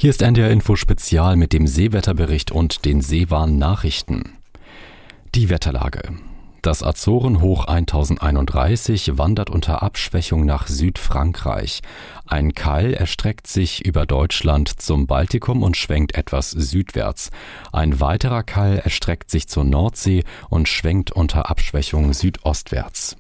Hier ist NDR Info Spezial mit dem Seewetterbericht und den Seewarn-Nachrichten. Die Wetterlage. Das Azorenhoch 1031 wandert unter Abschwächung nach Südfrankreich. Ein Keil erstreckt sich über Deutschland zum Baltikum und schwenkt etwas südwärts. Ein weiterer Keil erstreckt sich zur Nordsee und schwenkt unter Abschwächung südostwärts.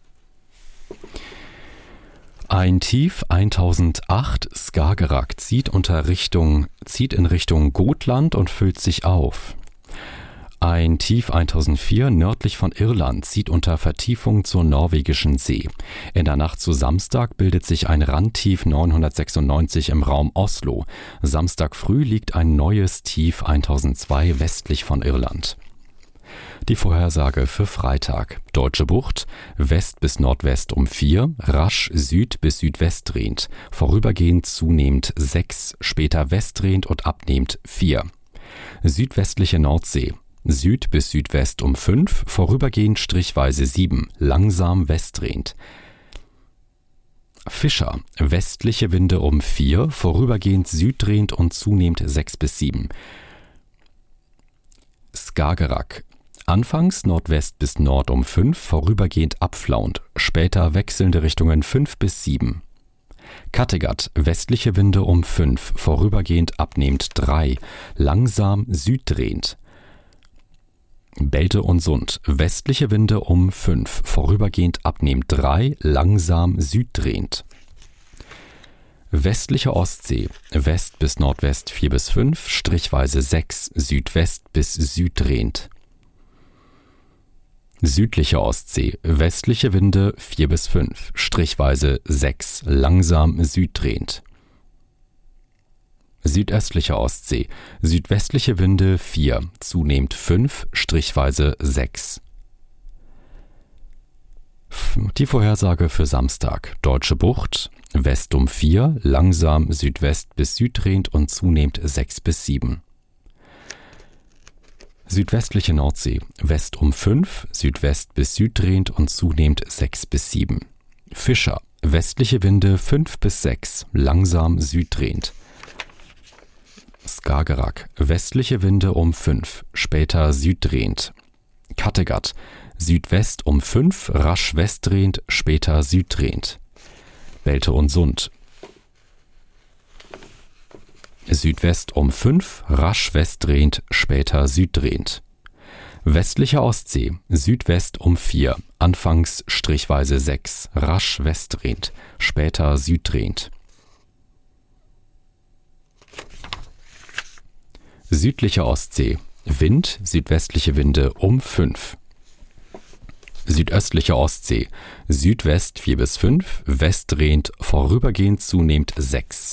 Ein Tief 1008 Skagerrak zieht in Richtung Gotland und füllt sich auf. Ein Tief 1004 nördlich von Irland zieht unter Vertiefung zur norwegischen See. In der Nacht zu Samstag bildet sich ein Randtief 996 im Raum Oslo. Samstag früh liegt ein neues Tief 1002 westlich von Irland. Die Vorhersage für Freitag. Deutsche Bucht, West bis Nordwest um 4, rasch Süd bis Südwest drehend, vorübergehend zunehmend 6, später westdrehend und abnehmend 4. Südwestliche Nordsee, Süd bis Südwest um 5, vorübergehend strichweise 7, langsam westdrehend. Fischer, westliche Winde um 4, vorübergehend süddrehend und zunehmend 6 bis 7. Skagerrak, anfangs Nordwest bis Nord um 5, vorübergehend abflauend, später wechselnde Richtungen 5 bis 7. Kattegat, westliche Winde um 5, vorübergehend abnehmend 3, langsam süddrehend. Belte und Sund, westliche Winde um 5, vorübergehend abnehmend 3, langsam süddrehend. Westliche Ostsee, West bis Nordwest 4 bis 5, strichweise 6, Südwest bis süddrehend. Südliche Ostsee, westliche Winde 4 bis 5, strichweise 6, langsam süddrehend. Südöstliche Ostsee, südwestliche Winde 4, zunehmend 5, strichweise 6. Die Vorhersage für Samstag. Deutsche Bucht, West um 4, langsam Südwest bis süddrehend und zunehmend 6 bis 7. Südwestliche Nordsee, West um 5, Südwest bis süddrehend und zunehmend 6 bis 7. Fischer, westliche Winde 5 bis 6, langsam süddrehend. Skagerrak, westliche Winde um 5, später süddrehend. Kattegat, Südwest um 5, rasch westdrehend, später süddrehend. Belte und Sund, Südwest um 5, rasch westdrehend, später süddrehend. Westliche Ostsee, Südwest um 4, anfangs strichweise 6, rasch westdrehend, später süddrehend. Südliche Ostsee, Wind, südwestliche Winde um 5. Südöstliche Ostsee, Südwest 4 bis 5, westdrehend, vorübergehend zunehmend 6.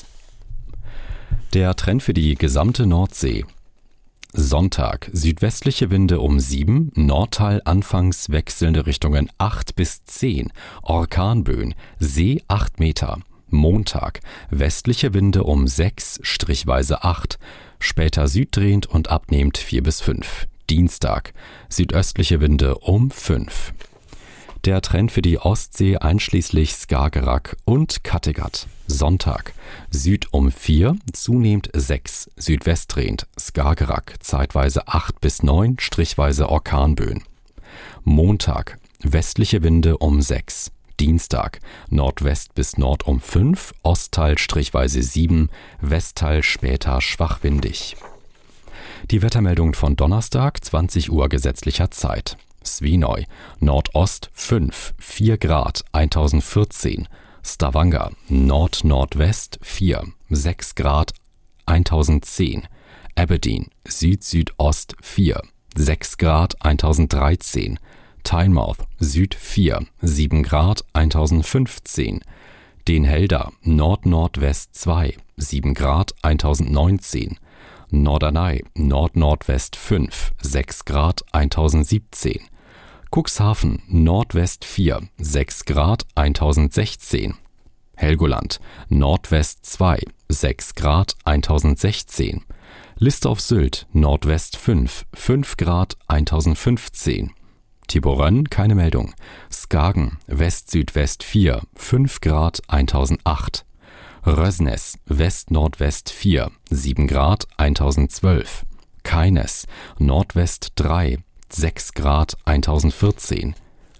Der Trend für die gesamte Nordsee. Sonntag, südwestliche Winde um 7, Nordteil anfangs wechselnde Richtungen 8 bis 10, Orkanböen, See 8 Meter. Montag, westliche Winde um 6, strichweise 8, später süddrehend und abnehmend 4 bis 5. Dienstag, südöstliche Winde um 5. Der Trend für die Ostsee einschließlich Skagerrak und Kattegat. Sonntag, Süd um 4, zunehmend 6, südwestdrehend, Skagerrak, zeitweise 8 bis 9, strichweise Orkanböen. Montag, westliche Winde um 6. Dienstag, Nordwest bis Nord um 5, Ostteil strichweise 7, Westteil später schwachwindig. Die Wettermeldung von Donnerstag, 20 Uhr gesetzlicher Zeit. Svínoy, Nordost 5, 4 Grad, 1014. Stavanger, Nord-Nordwest 4, 6 Grad, 1010. Aberdeen, Süd-Südost 4, 6 Grad, 1013. Tynemouth, Süd 4, 7 Grad, 1015. Den Helder, Nord-Nordwest 2, 7 Grad, 1019. Norderney, Nord-Nordwest 5, 6 Grad, 1017. Cuxhaven, Nordwest 4, 6 Grad, 1016. Helgoland, Nordwest 2, 6 Grad, 1016. Liste auf Sylt, Nordwest 5, 5 Grad, 1015. Tiborön, keine Meldung. Skagen, West-Südwest 4, 5 Grad, 1008. Røsnes, West-Nordwest 4, 7 Grad, 1012. Keines, Nordwest 3, 6 Grad, 1014.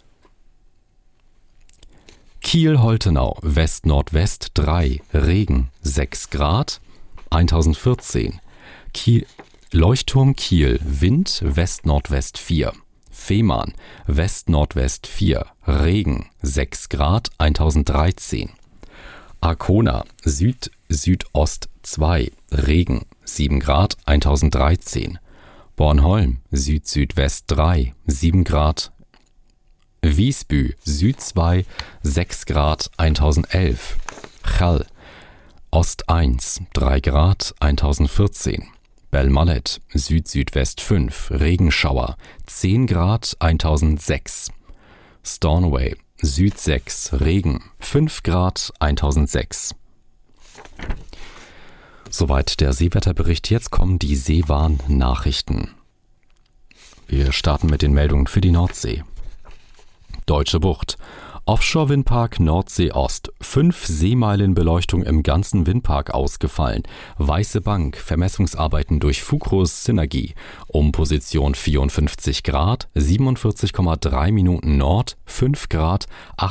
Kiel-Holtenau, West-Nordwest 3, Regen, 6 Grad, 1014. Leuchtturm Kiel, Wind, West-Nordwest 4. Fehmarn, West-Nordwest 4, Regen, 6 Grad, 1013. Arkona, Süd-Südost 2, Regen, 7 Grad, 1013. Bornholm, Süd-Südwest 3, 7 Grad. Visby, Süd 2, 6 Grad, 1011. Chall, Ost 1, 3 Grad, 1014. Belmallet, Süd-Südwest 5, Regenschauer, 10 Grad, 1006. Stornoway, Süd 6, Regen, 5 Grad, 1006. Soweit der Seewetterbericht. Jetzt kommen die Seewarn-Nachrichten. Wir starten mit den Meldungen für die Nordsee. Deutsche Bucht. Offshore-Windpark Nordsee Ost. 5 Seemeilen Beleuchtung im ganzen Windpark ausgefallen. Weiße Bank. Vermessungsarbeiten durch Fugros Synergie. Position 54 Grad, 47,3 Minuten Nord, 5 Grad,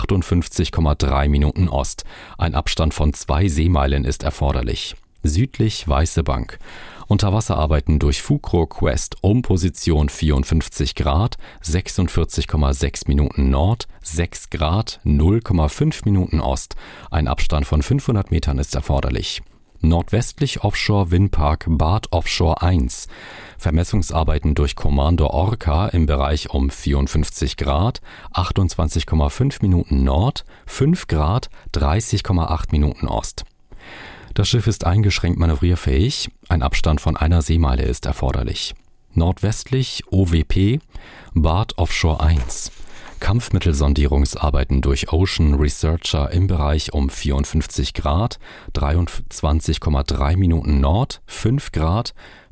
58,3 Minuten Ost. Ein Abstand von 2 Seemeilen ist erforderlich. Südlich Weiße Bank. Unterwasserarbeiten durch Fugro Quest Position 54 Grad, 46,6 Minuten Nord, 6 Grad, 0,5 Minuten Ost. Ein Abstand von 500 Metern ist erforderlich. Nordwestlich Offshore Windpark Bad Offshore 1. Vermessungsarbeiten durch Kommando Orca im Bereich 54 Grad, 28,5 Minuten Nord, 5 Grad, 30,8 Minuten Ost. Das Schiff ist eingeschränkt manövrierfähig, ein Abstand von einer Seemeile ist erforderlich. Nordwestlich OWP Bad Offshore 1. Kampfmittelsondierungsarbeiten durch Ocean Researcher im Bereich 54 Grad, 23,3 Minuten Nord, 5 Grad,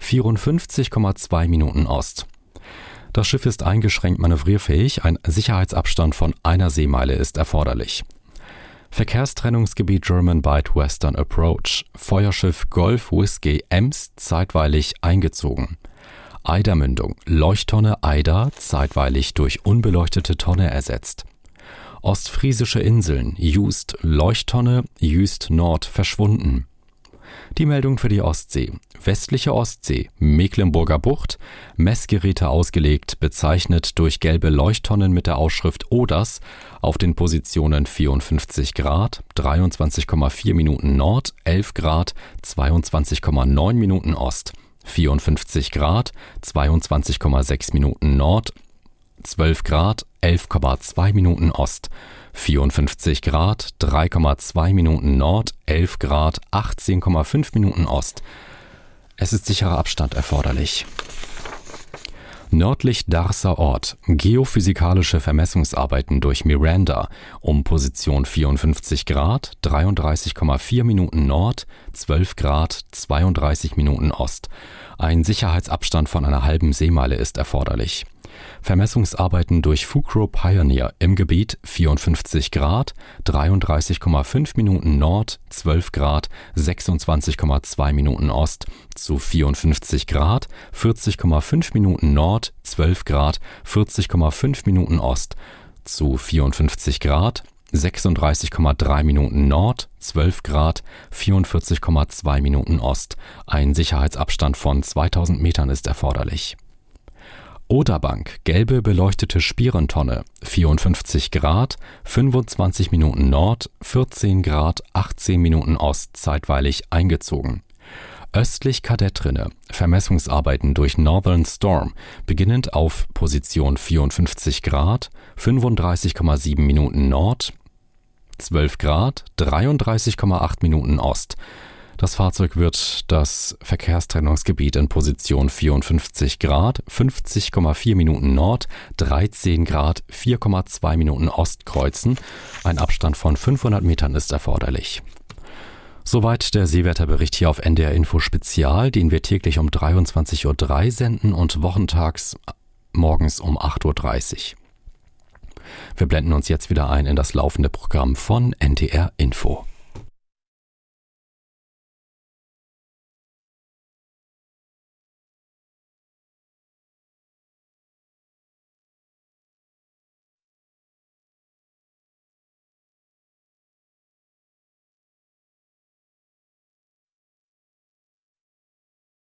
54,2 Minuten Ost. Das Schiff ist eingeschränkt manövrierfähig, ein Sicherheitsabstand von einer Seemeile ist erforderlich. Verkehrstrennungsgebiet German Bight Western Approach. Feuerschiff Golf Whiskey Ems zeitweilig eingezogen. Eidermündung. Leuchttonne Eider zeitweilig durch unbeleuchtete Tonne ersetzt. Ostfriesische Inseln. Jüst Leuchttonne, Jüst Nord verschwunden. Die Meldung für die Ostsee. Westliche Ostsee, Mecklenburger Bucht, Messgeräte ausgelegt, bezeichnet durch gelbe Leuchttonnen mit der Ausschrift ODAS auf den Positionen 54 Grad, 23,4 Minuten Nord, 11 Grad, 22,9 Minuten Ost, 54 Grad, 22,6 Minuten Nord, 12 Grad, 11,2 Minuten Ost, 54 Grad, 3,2 Minuten Nord, 11 Grad, 18,5 Minuten Ost. Es ist sicherer Abstand erforderlich. Nördlich Darßer Ort. Geophysikalische Vermessungsarbeiten durch Miranda. Position 54 Grad, 33,4 Minuten Nord, 12 Grad, 32 Minuten Ost. Ein Sicherheitsabstand von einer halben Seemeile ist erforderlich. Vermessungsarbeiten durch Fugro Pioneer im Gebiet 54 Grad, 33,5 Minuten Nord, 12 Grad, 26,2 Minuten Ost zu 54 Grad, 40,5 Minuten Nord, 12 Grad, 40,5 Minuten Ost zu 54 Grad, 36,3 Minuten Nord, 12 Grad, 44,2 Minuten Ost. Ein Sicherheitsabstand von 2000 Metern ist erforderlich. Oderbank, gelbe beleuchtete Spierentonne, 54 Grad, 25 Minuten Nord, 14 Grad, 18 Minuten Ost, zeitweilig eingezogen. Östlich Kadettrinne, Vermessungsarbeiten durch Northern Storm, beginnend auf Position 54 Grad, 35,7 Minuten Nord, 12 Grad, 33,8 Minuten Ost. Das Fahrzeug wird das Verkehrstrennungsgebiet in Position 54 Grad, 50,4 Minuten Nord, 13 Grad, 4,2 Minuten Ost kreuzen. Ein Abstand von 500 Metern ist erforderlich. Soweit der Seewetterbericht hier auf NDR Info Spezial, den wir täglich um 23:03 Uhr senden und wochentags morgens um 8:30 Uhr. Wir blenden uns jetzt wieder ein in das laufende Programm von NDR Info.